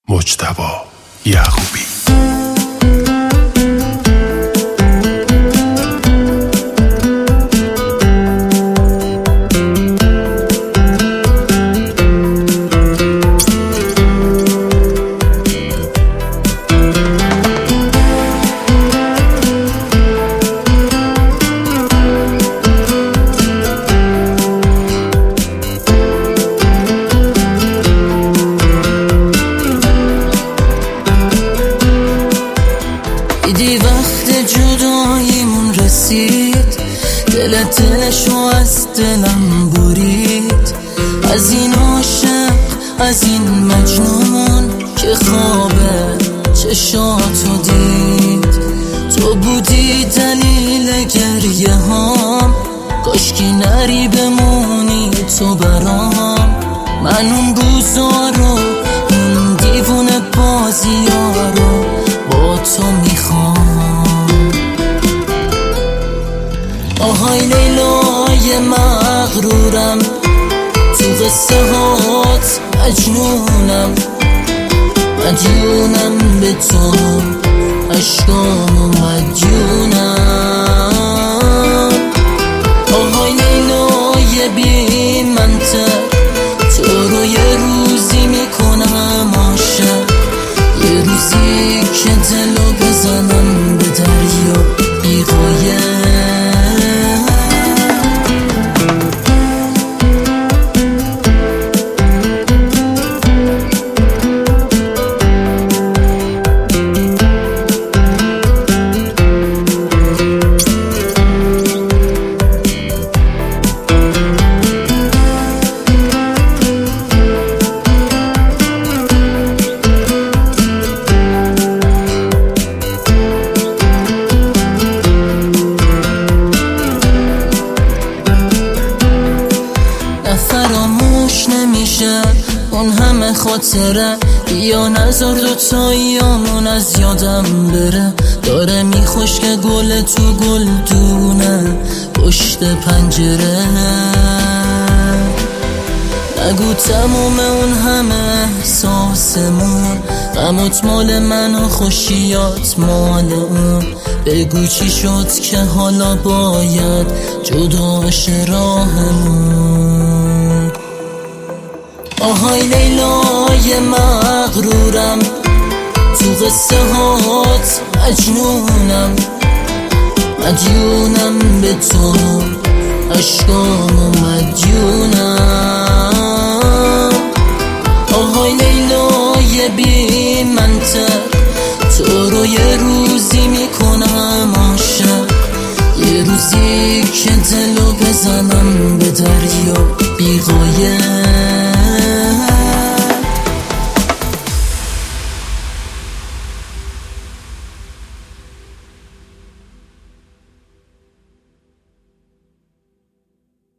مجتبی یعقوبی. دیدی وقت جداییمون رسید، دلشو از دلم برید. از این عاشق، از این مجنون که خوابه چشاتو دید. تو بودی دلیل گریه هام، کاشکی نری بمونی تو برام. من اون روزا رو، اون دیوونه بازی‌ها رو با تو میخوام. آهای لیلای مغرورم، تو قصه هات مجنونم. مدیونم به تو، عشقامو مدیونم. آهای لیلای بی منطق، تو رو یه روزی میکنم عاشق. یه روزی که دلو بزنم به دریا بی غایه. فراموش نمیشه اون همه خاطره، یا نذار دوتاییامون از یادم بره. داره میخشک گل تو گلدونه پشت پنجره. نگو تموم اون همه احساسمون، غمت مال من و خوشیات مال اون. بگو چی شد که حالا باید جداش راهمون. آهای لیلای مغرورم، تو قصه هات مجنونم. مدیونم به تو، عشقامو مدیونم. آهای لیلای بی منطق، تو رو یه روزی میکنم عاشق. یه روزی که دلو بزنم به دریا بی غایه.